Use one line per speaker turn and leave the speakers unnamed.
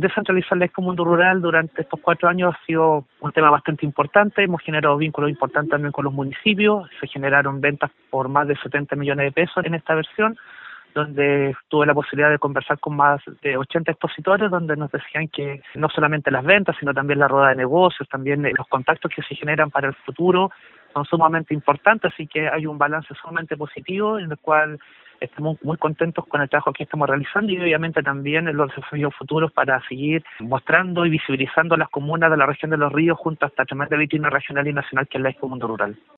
descentralizar la Expo Mundo Rural durante estos 4 años ha sido un tema bastante importante. Hemos generado vínculos importantes también con los municipios. Se generaron ventas por más de 70 millones de pesos en esta versión, donde tuve la posibilidad de conversar con más de 80 expositores, donde nos decían que no solamente las ventas, sino también la rueda de negocios, también los contactos que se generan para el futuro son sumamente importantes, así que hay un balance sumamente positivo en el cual estamos muy contentos con el trabajo que estamos realizando y obviamente también en los desafíos futuros para seguir mostrando y visibilizando las comunas de la región de Los Ríos junto a esta tremenda vitrina regional y nacional que es la Expo Mundo Rural.